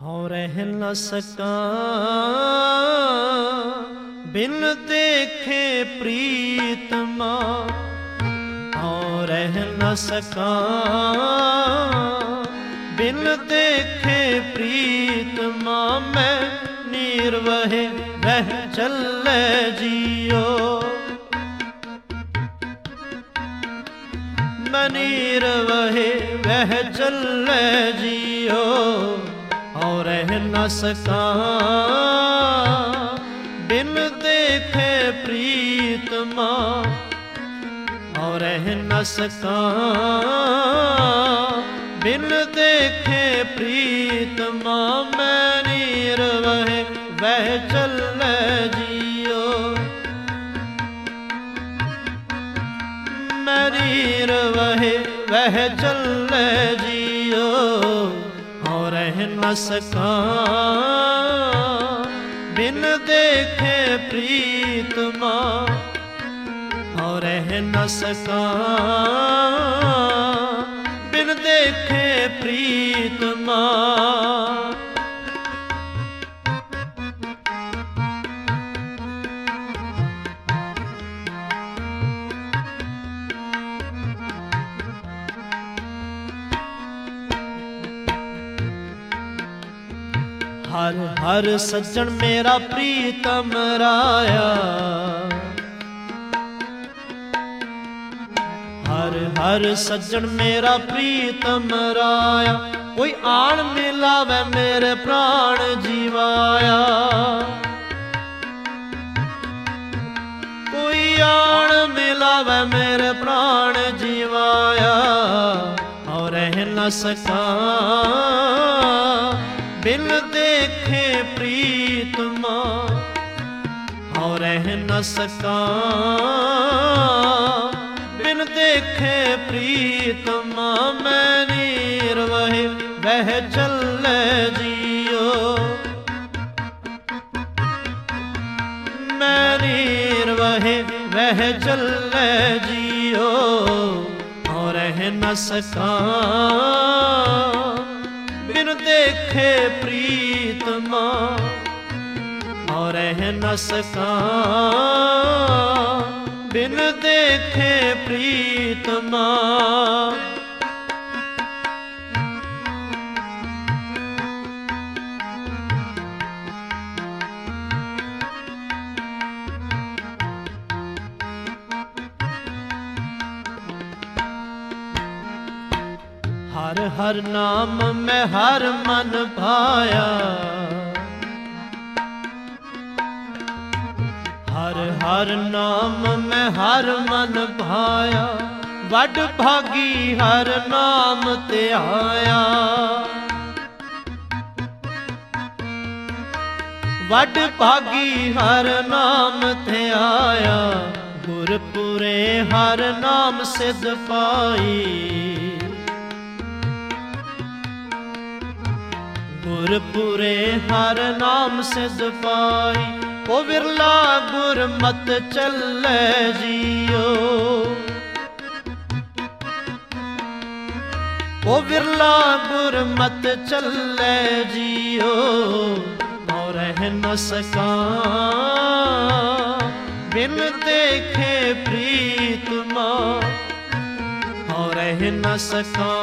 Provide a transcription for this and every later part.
हाँ रह न सका बिन देखे प्रीतमा, हाँ रह न सका बिन देखे प्रीतमा। मैं निर्वहे वह चले जियो, मैं निर्वहे वह चले जियो। और रह न सका बिन देखे प्रीतमा, और रह न सका बिन देखे प्रीतमा। मैं निर्वहे वह चले जियो, मैं निर्वहे वह चले जियो। और रह न सका बिन देखे प्रीतमा, और रह न सका बिन देखे प्रीतमा। हर हर सज्जन मेरा प्रीतम राया, हर हर सज्जन मेरा प्रीतम राया। कोई आन मिलावे मेरे प्राण जीवाया, कोई आन मिलावे मेरे प्राण जीवाया। और रह न सका बिन देखे प्रीतमा, और रह न सका बिन देखे प्रीतमा। मैं निर्वहे वह चले जियो, मैं निर्वहे वह चले जियो। और रह न सका बिन देखे प्रीतमा, और रह न सका बिन देखे प्रीतमा। हर हर नाम में हर मन भाया, हर हर नाम में हर मन भाया। वड भागी हर नाम ते आया, वड भागी हर नाम ते आया। गुरपुरे हर नाम सिद्ध पाई, गुरपुरे हर नाम सिद्ध पाई। ओ विरला गुर मत चले जियो, ओ विरला गुर मत चले जियो। और रह न सका बिन देखे प्रीतमा, और रह न सका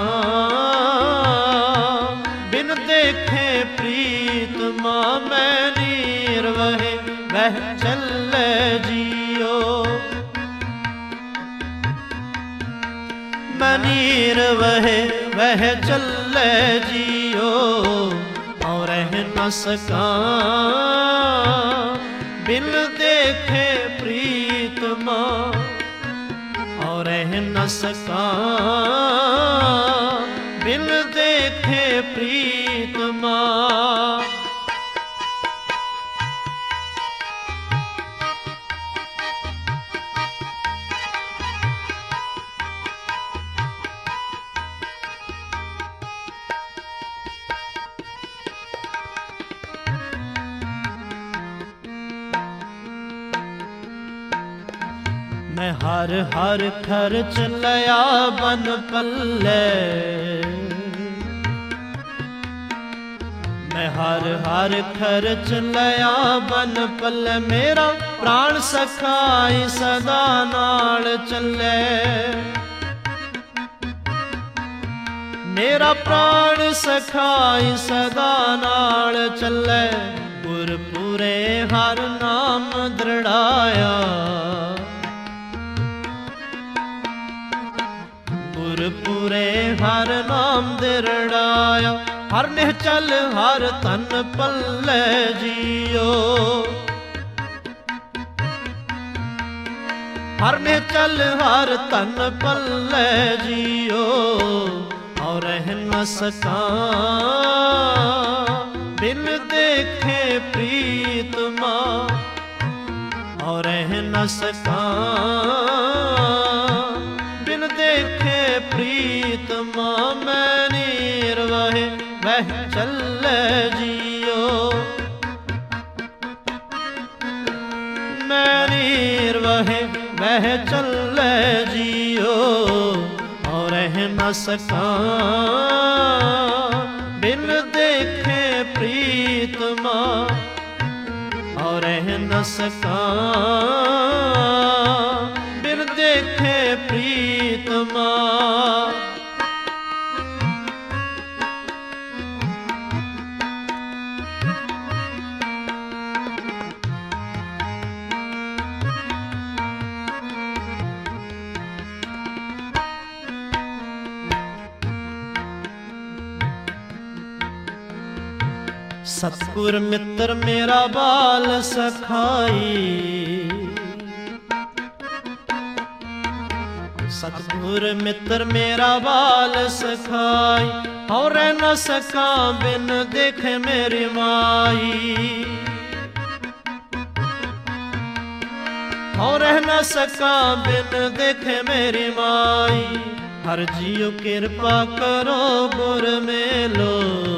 बिन देखे प्रीतमा। मैं निर्वहे वह चले जियो, मैं निर्वहे वह चले जियो। और रह न सका बिन देखे प्रीतमा, और रह न सका बिन देखे प्रीतमा। मैं हर हर खर्च लया बन पल्ले, मैं हर हर खर्च लया बन पल्ले, मेरा प्राण सखाई सदा नाल चले। मेरा प्राण सखाई सदा नाल चले, गुरपुरे हर नाम दृढ़ाया। गुरपुरे हर नाम दृढ़ाया, हर निहचल हर तन पल्ले जियो। हर निहचल हर तन पल्ले जियो, और रह न सका बिन देखे प्रीतमा। और रह न सका बिन देखे प्रीतमा, मैं निर्वहे वह चले जियो। मैं निर्वहे वह चले जियो, और रह न सका बिन देखे प्रीतमा। और रह न सका बिन देखे प्रीतमा। सतगुर मित्र मेरा बाल सखाई। सतगुर मित्र मेरा बाल सखाई, और रह न सका बिन देखे मेरी माई। और रह न सका बिन देखे मेरी माई। हर जियो कृपा करो गुर मेलो।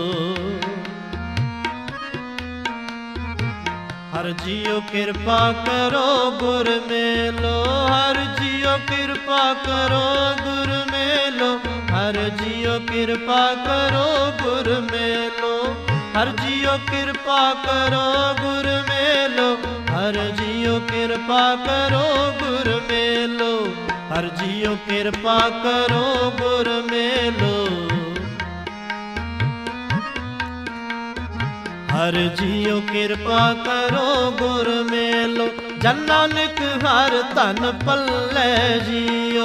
हर जियो कृपा करो गुर मेलो। हर जियो कृपा करो गुर मेलो। हर जियो कृपा करो गुर मेलो। हर जियो कृपा करो गुर मेलो। हर जियो कृपा करो गुर मेलो। हर जियो कृपा करो गुर मेलो। हर जियो कृपा करो गुर मेलो। जन नानक हर तन पल्ले जियो।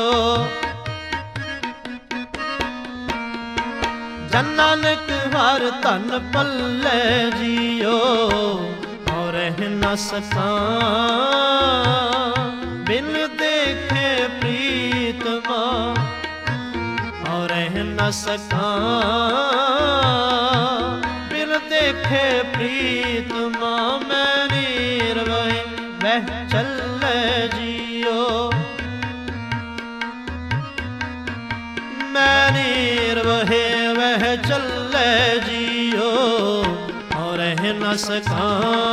जन नानक हर तन पल्ले जियो, और रह न सका बिन देखे प्रीतमा। और रह न सका देखे प्रीतमा। मैं निर्वहे वह चले जियो। मैं निर्वहे वह चले जियो, और रह न सका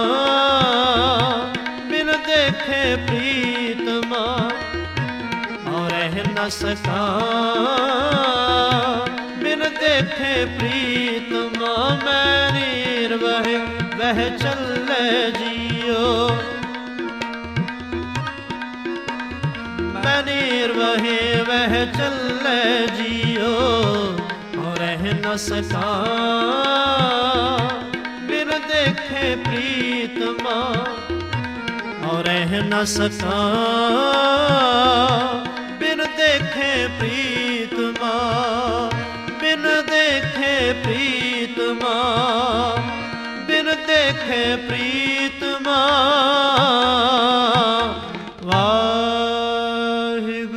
बिन देखे प्रीतमा। और रह न सका बिन देखे प्रीतमा। मैं निर्वहे वह चले जियो। मैं निर्वहे वह चले जियो, और रह न सका बिन देखे प्रीतमा। और रह न सका बिन देखे प्रीतमा। बिन देखे प्रीतमा। बिन देखे प्रीतमा। वाहिगुरू।